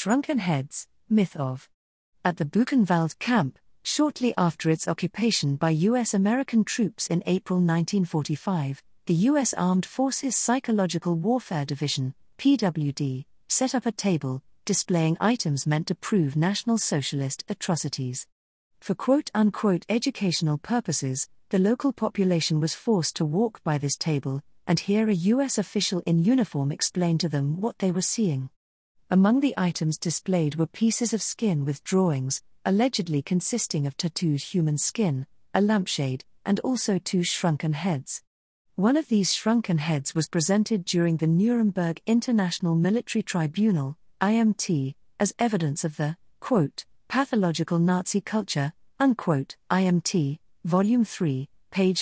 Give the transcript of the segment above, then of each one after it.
Shrunken Heads, Myth of. At the Buchenwald camp, shortly after its occupation by U.S. American troops in April 1945, the U.S. Armed Forces Psychological Warfare Division, PWD, set up a table, displaying items meant to prove National Socialist atrocities. For quote-unquote educational purposes, the local population was forced to walk by this table, and hear a U.S. official in uniform explain to them what they were seeing. Among the items displayed were pieces of skin with drawings, allegedly consisting of tattooed human skin, a lampshade, and also 2 shrunken heads. One of these shrunken heads was presented during the Nuremberg International Military Tribunal, IMT, as evidence of the, quote, pathological Nazi culture, unquote, IMT, Volume 3, page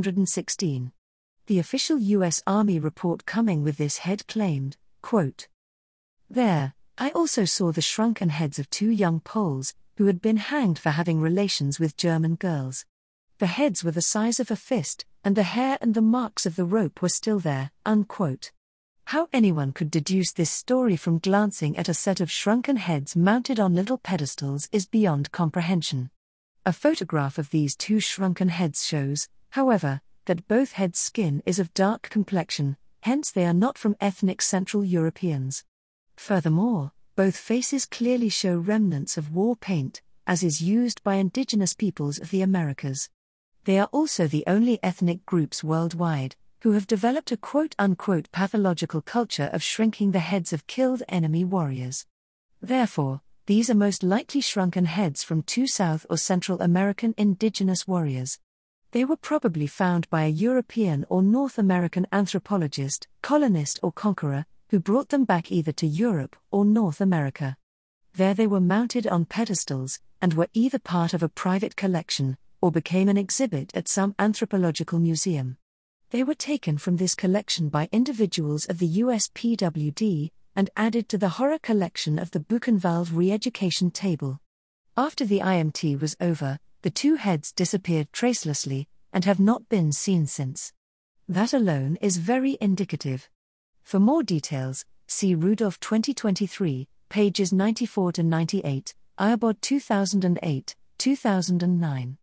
516. The official U.S. Army report coming with this head claimed, quote, "There, I also saw the shrunken heads of 2 young Poles, who had been hanged for having relations with German girls. The heads were the size of a fist, and the hair and the marks of the rope were still there," unquote. How anyone could deduce this story from glancing at a set of shrunken heads mounted on little pedestals is beyond comprehension. A photograph of these 2 shrunken heads shows, however, that both heads' skin is of dark complexion, hence they are not from ethnic Central Europeans. Furthermore, both faces clearly show remnants of war paint, as is used by indigenous peoples of the Americas. They are also the only ethnic groups worldwide who have developed a quote-unquote pathological culture of shrinking the heads of killed enemy warriors. Therefore, these are most likely shrunken heads from 2 South or Central American indigenous warriors. They were probably found by a European or North American anthropologist, colonist or conqueror, who brought them back either to Europe or North America. There they were mounted on pedestals, and were either part of a private collection, or became an exhibit at some anthropological museum. They were taken from this collection by individuals of the US PWD, and added to the horror collection of the Buchenwald re-education table. After the IMT was over, the 2 heads disappeared tracelessly, and have not been seen since. That alone is very indicative. For more details, see Rudolph 2023, pages 94-98, IABOD 2008, 2009.